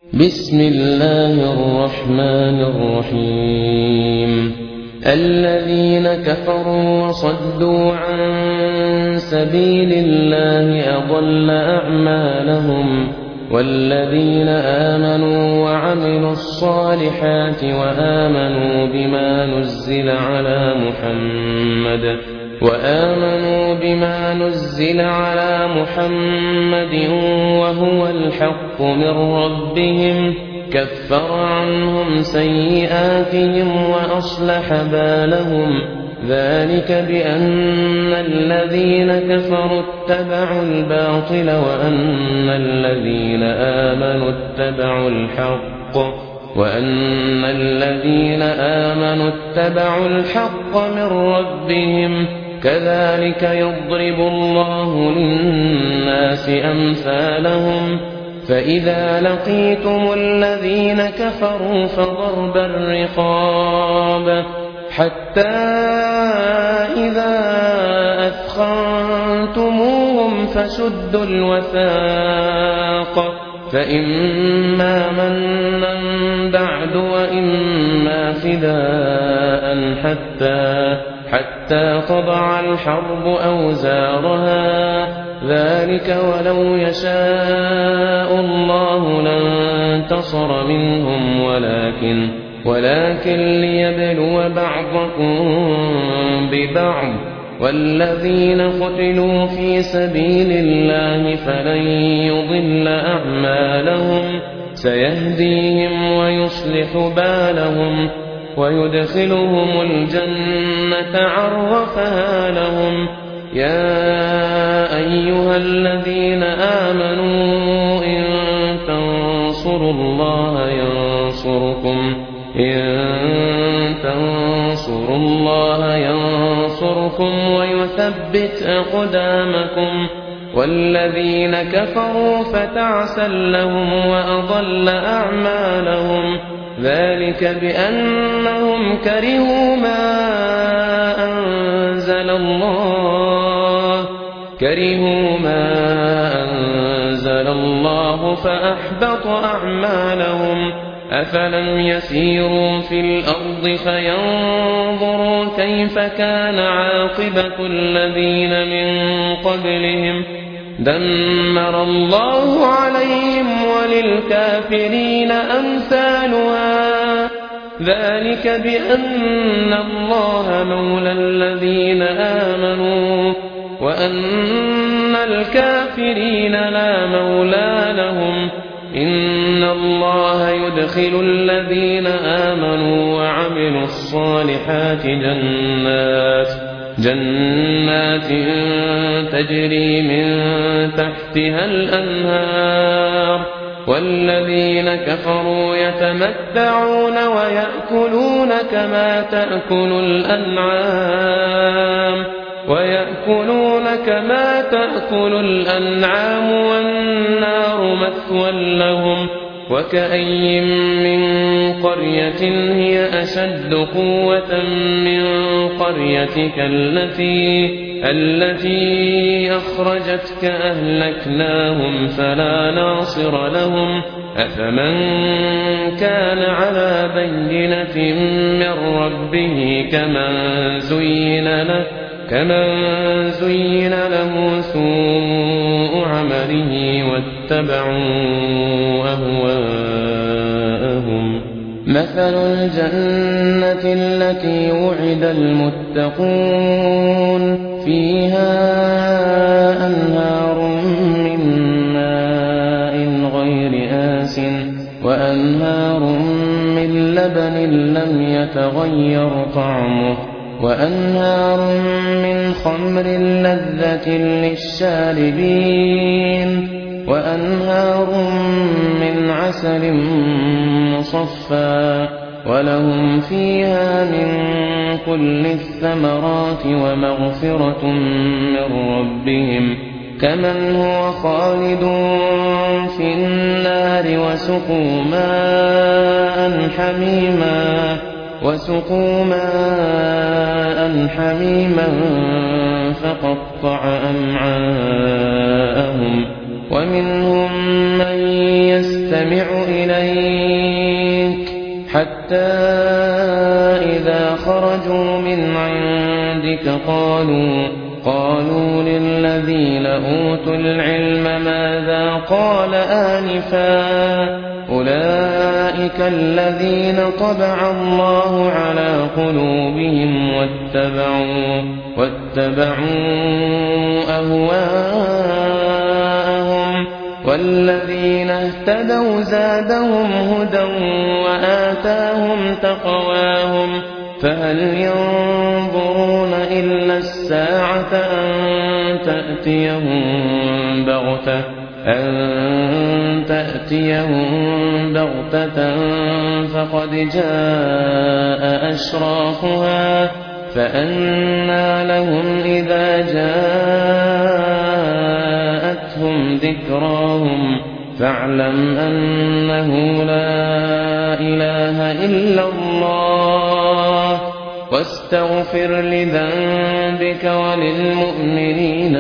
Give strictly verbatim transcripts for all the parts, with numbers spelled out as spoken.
بسم الله الرحمن الرحيم الذين كفروا وصدوا عن سبيل الله أضل أعمالهم والذين آمنوا وعملوا الصالحات وآمنوا بما نزل على محمد وآمنوا بما نزل على محمد وهو الحق من ربهم كفر عنهم سيئاتهم وأصلح بالهم ذلك بأن الذين كفروا اتبعوا الباطل وأن الذين آمنوا اتبعوا الحق وأن الذين آمنوا اتبعوا الحق من ربهم كذلك يضرب الله للناس أمثالهم فإذا لقيتم الذين كفروا فضرب الرقاب حتى إذا أثخنتموهم فشدوا الوثاق فإما منا بعد وإما فداء حتى حتى تضع الحرب أوزارها ذلك ولو يشاء الله لانتصر منهم ولكن ولكن ليبلو بعضكم ببعض والذين قتلوا في سبيل الله فلن يضل أعمالهم سيهديهم ويصلح بالهم ويدخلهم الجنة عرفها لهم يا أيها الذين آمنوا إن تنصروا الله ينصركم إن تنصروا الله ينصركم ويثبت أقدامكم والذين كفروا فتعسا لهم وأضل أعمالهم ذلك بأنهم كرهوا ما أنزل الله كرهوا ما أنزل الله فأحبط أعمالهم أفلم يسيروا في الأرض فينظروا كيف كان عاقبة الذين من قبلهم دمر الله عليهم وللكافرين أمثالها ذلك بأن الله مولى الذين آمنوا وأن الكافرين لا مولى لهم إن الله يدخل الذين آمنوا وعملوا الصالحات جنات جنات تجري من تحتها الأنهار والذين كفروا يتمتعون ويأكلون كما تأكل الأنعام ويأكلون كما تأكل الأنعام والنار مثوى لهم وكأي من قرية هي أشد قوة من قريتك التي التي أخرجتك أهلكناهم فلا ناصر لهم أفمن كان على بينة من ربه كمن زين له كمن زين له سوء عمله واتبعوا أهواءهم مثل الجنة التي وعد المتقون فيها أنهار من ماء غير آسٍ وأنهار من لبن لم يتغير طعمه وأنهار من خمر لذة للشاربين وأنهار من عسل مصفى ولهم فيها من كل الثمرات ومغفرة من ربهم كمن هو خالد في النار وسقوا ماء حميما وسقوا ماء حميما فقطع أمعاءهم ومنهم من يستمع نستمع إليك حتى إذا خرجوا من عندك قالوا قالوا للذين أوتوا العلم ماذا قال آنفا أولئك الذين طبع الله على قلوبهم واتبعوا, واتبعوا أهواءهم والذين اهتدوا زادهم هدى وآتاهم تقواهم فهل ينظرون إلا الساعة أن تأتيهم بغتة أن تأتيهم بغتة فقد جاء أشراطها فأنى لهم إذا جاءتهم ذكراهم فاعلم أنه لا إله إلا الله واستغفر لذنبك وللمؤمنين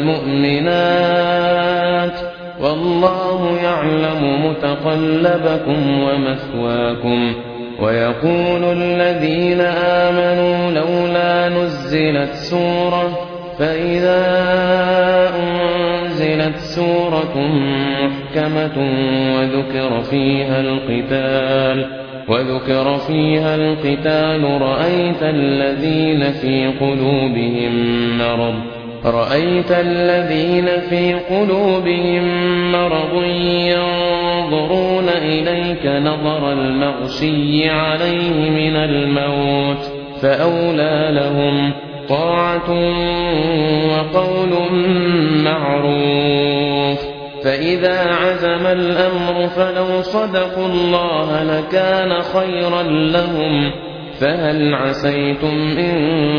والمؤمنات والله يعلم متقلبكم ومثواكم ويقول الذين آمنوا لولا نزلت سورة فإذا أنزلت سورة محكمة وذكر فيها القتال وذكر فيها القتال رأيت الذين في قلوبهم مرض رأيت الذين في قلوبهم مرض ينظرون إليك نظر المغشي عليه من الموت فأولى لهم طاعة وقول معروف فإذا عزم الأمر فلو صدقوا الله لكان خيرا لهم فهل عسيتم إن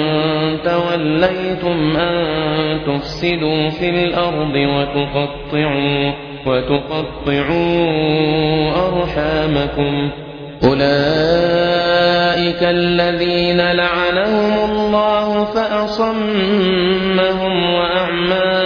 توليتم أن تفسدوا في الأرض وتقطعوا, وتقطعوا أرحامكم أولئك الذين لعنهم الله فأصمهم وأعمى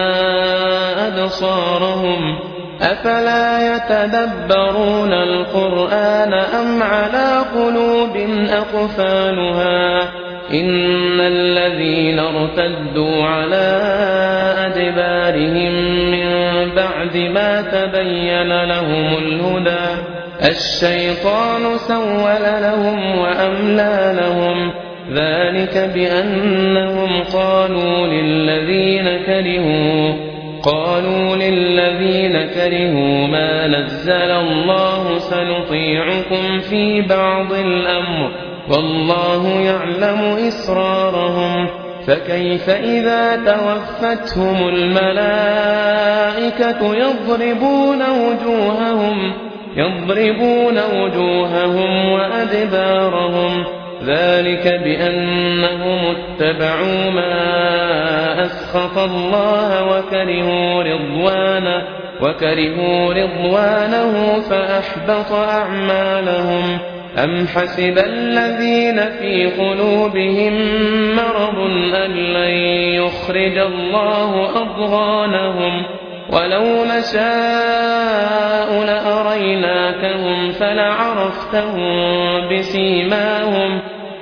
أبصارهم أفلا يتدبرون القرآن أم على قلوب أقفالها إن الذين ارتدوا على أدبارهم من بعد ما تبين لهم الهدى الشيطان سول لهم وأملى لهم ذلك بأنهم قالوا للذين كرهوا قالوا للذين كرهوا ما نزل الله سنطيعكم في بعض الأمر والله يعلم إسرارهم فكيف إذا توفتهم الملائكة يضربون وجوههم يضربون وجوههم وأدبارهم ذلك بأنهم اتبعوا ما أسخط الله وكرهوا رضوانه وكرهوا رضوانه فأحبط أعمالهم أم حسب الذين في قلوبهم مرض أن لن يخرج الله أضغانهم ولو نشاء لأريناكهم فلعرفتهم بسيماهم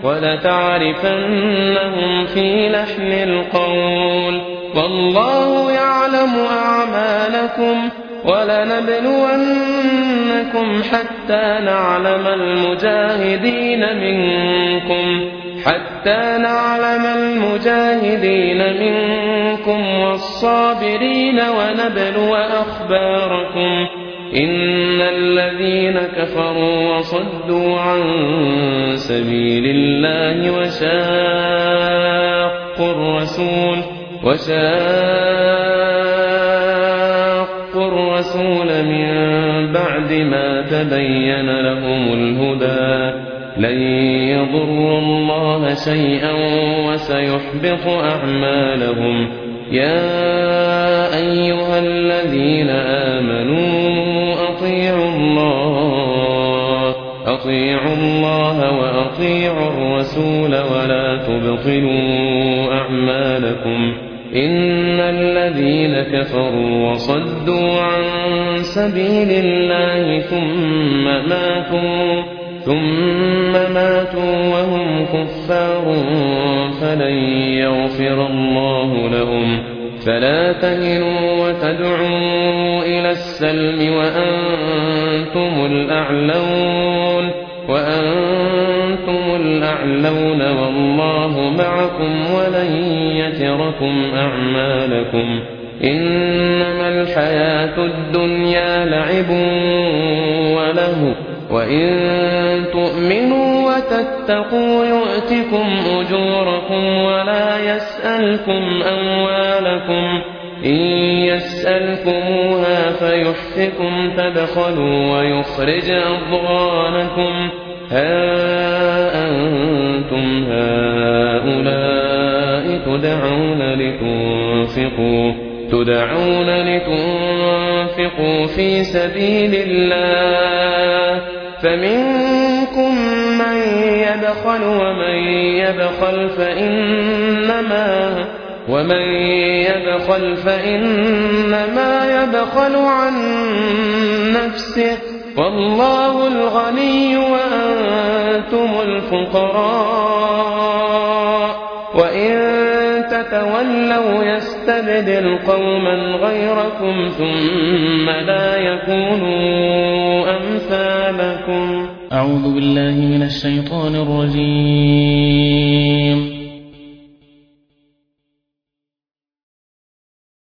ولتعرفنهم في لحن القول والله يعلم أعمالكم ولنبلونكم حتى نعلم المجاهدين منكم حتى نعلم المجاهدين منكم والصابرين ونبلو أخباركم إن الذين كفروا وصدوا عن سبيل الله وشاقوا الرسول وشاقوا الرسول من بعد ما تبين لهم الهدى لن يضروا الله شيئا وسيحبط أعمالهم يا أيها الذين آمنوا أطيعوا الله أطيعوا الله وأطيعوا الرسول ولا تبطلوا أعمالكم إن الذين كفروا وصدوا عن سبيل الله ثم ماتوا ثم ماتوا وهم كفار فلن يغفر الله لهم فلا تهنوا وتدعوا إلى السلم وأنتم الأعلون وأنتم الأعلون والله معكم ولن يتركم أعمالكم إنما الحياة الدنيا لعب وله وإن تؤمنوا وتتقوا يؤتكم أجوركم ولا يسألكم أموالكم إن يسألكموها فيحفكم تبخلوا ويخرج أضغانكم ها أنتم هؤلاء تدعون لتنفقوا تدعون لتنفقوا في سبيل الله فمنكم من يبخل ومن يبخل فإنما ومن يبخل فإنما يبخل عن نفسه والله الغني وأنتم الفقراء وإن تتولوا يستبدل قوما غيركم ثم لا يكونوا أمثالكم. أعوذ بالله من الشيطان الرجيم.